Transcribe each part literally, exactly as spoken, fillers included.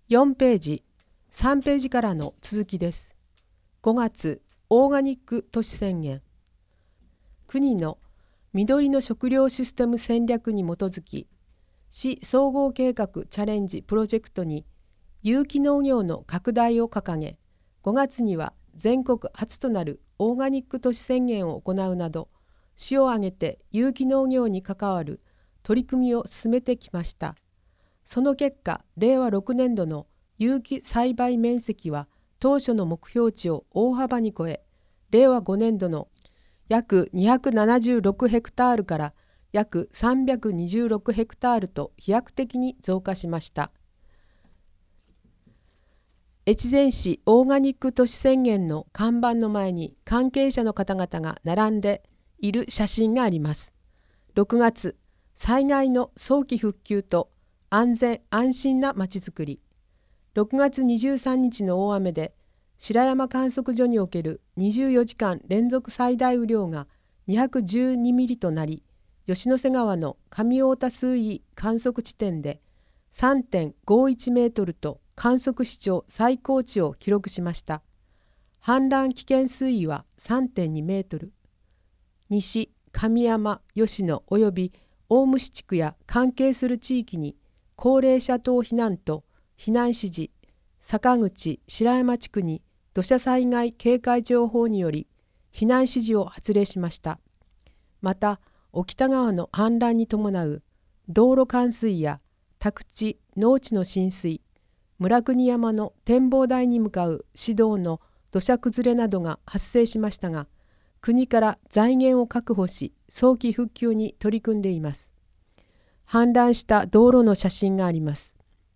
よんページ、さんページからの続きです。ごがつ、オーガニック都市宣言。国の緑の食料システム戦略に基づき、市総合計画チャレンジプロジェクトに有機農業の拡大を掲げ、ごがつには全国初となるオーガニック都市宣言を行うなど、市を挙げて有機農業に関わる取り組みを進めてきました。その結果、れいわろくねんどの有機栽培面積は当初の目標値を大幅に超え、れいわごねんどの約にひゃくななじゅうろくヘクタールから約さんびゃくにじゅうろくヘクタールと飛躍的に増加しました。越前市オーガニック都市宣言の看板の前に関係者の方々が並んでいる写真があります。ろくがつ、災害の早期復旧と安全安心なまちづくり。ろくがつにじゅうさんにちの大雨で白山観測所におけるにじゅうよじかん連続最大雨量がにひゃくじゅうにミリとなり、吉野瀬川の上太田水位観測地点で さんてんごいちメートルと観測史上最高値を記録しました。氾濫危険水位は さんてんにメートル。西、上山、吉野および大虫地区や関係する地域に高齢者等避難と避難指示、坂口、白山地区に土砂災害警戒情報により避難指示を発令しました。また、沖田川の氾濫に伴う道路冠水や宅地、農地の浸水、村国山の展望台に向かう市道の土砂崩れなどが発生しましたが、国から財源を確保し、早期復旧に取り組んでいます。氾濫した道路の写真があります。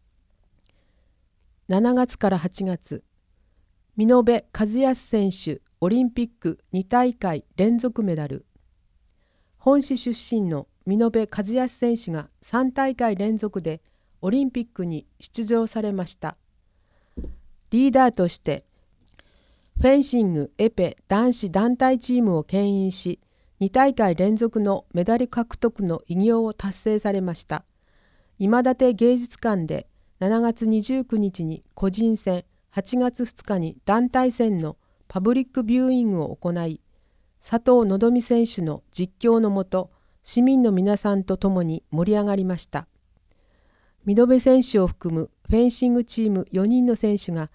しちがつからはちがつ、見延和康選手オリンピックにたいかい連続メダル。本市出身の見延和康選手がさんたいかい連続でオリンピックに出場されました。リーダーとしてフェンシングエペ男子団体チームを牽引し、にたいかい連続のメダル獲得の偉業を達成されました。今立芸術館でしちがつにじゅうくにちに個人戦、はちがつふつかに団体戦のパブリックビューイングを行い、佐藤のぞみ選手の実況のもと、市民の皆さんと共に盛り上がりました。見延選手を含むフェンシングチームよにんの選手が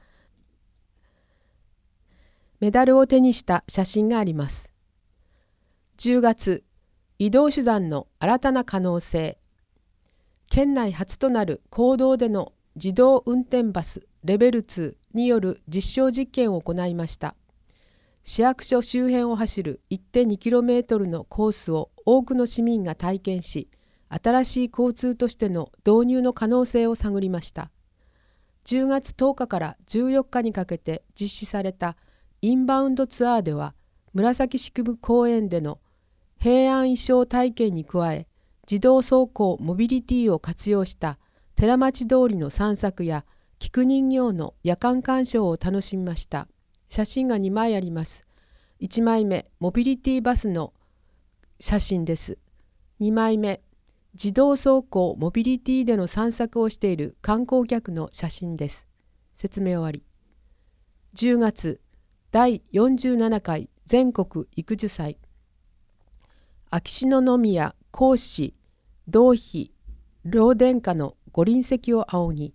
メダルを手にした写真があります。じゅうがつ、移動手段の新たな可能性。県内初となる公道での自動運転バスレベルにによる実証実験を行いました。市役所周辺を走る いってんにキロメートル のコースを多くの市民が体験し、新しい交通としての導入の可能性を探りました。じゅうがつとおかからじゅうよっかにかけて実施されたインバウンドツアーでは、紫式部公園での平安衣装体験に加え、自動走行モビリティを活用した寺町通りの散策や菊人形の夜間鑑賞を楽しみました。写真がにまいあります。いちまいめ、モビリティバスの写真です。にまいめ、自動走行モビリティでの散策をしている観光客の写真です。説明終わり。じゅうがつ、だいよんじゅうななかい全国育樹祭。秋篠宮皇嗣同妃両殿下のご臨席を仰ぎ、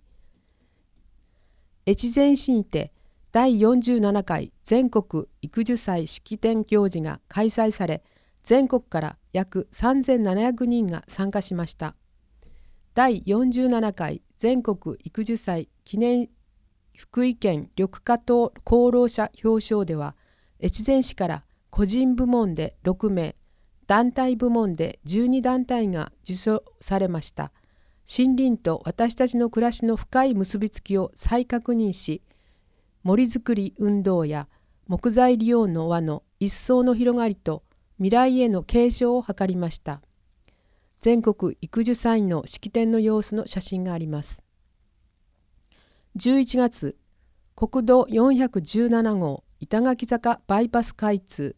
越前市にてだいよんじゅうななかい全国育樹祭式典行事が開催され、全国から約さんぜんななひゃくにんが参加しました。だいよんじゅうななかい全国育樹祭記念福井県緑化等功労者表彰では、越前市から個人部門でろくめい、団体部門でじゅうにだんたいが受賞されました。森林と私たちの暮らしの深い結びつきを再確認し、森づくり運動や木材利用の輪の一層の広がりと未来への継承を図りました。全国育樹祭の式典の様子の写真があります。じゅういちがつ、国道よんひゃくじゅうななごう板垣坂バイパス開通。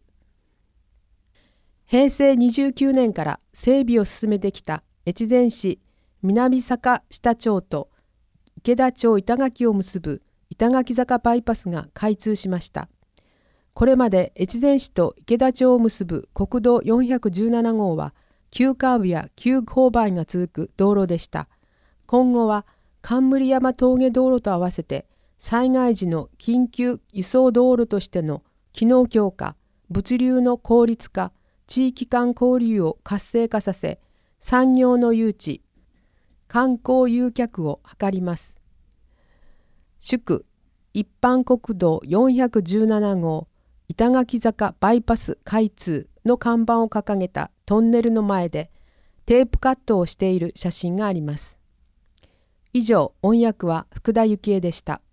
へいせいにじゅうきゅうねんから整備を進めてきた越前市南坂下町と池田町板垣を結ぶ板垣坂バイパスが開通しました。これまで越前市と池田町を結ぶ国道よんひゃくじゅうななごうは急カーブや急勾配が続く道路でした。今後は冠山峠道路と合わせて災害時の緊急輸送道路としての機能強化、物流の効率化、地域間交流を活性化させ、産業の誘致、観光誘客を図ります。祝一般国道よんひゃくじゅうななごう板垣坂バイパス開通の看板を掲げたトンネルの前でテープカットをしている写真があります。以上、音訳は福田幸恵でした。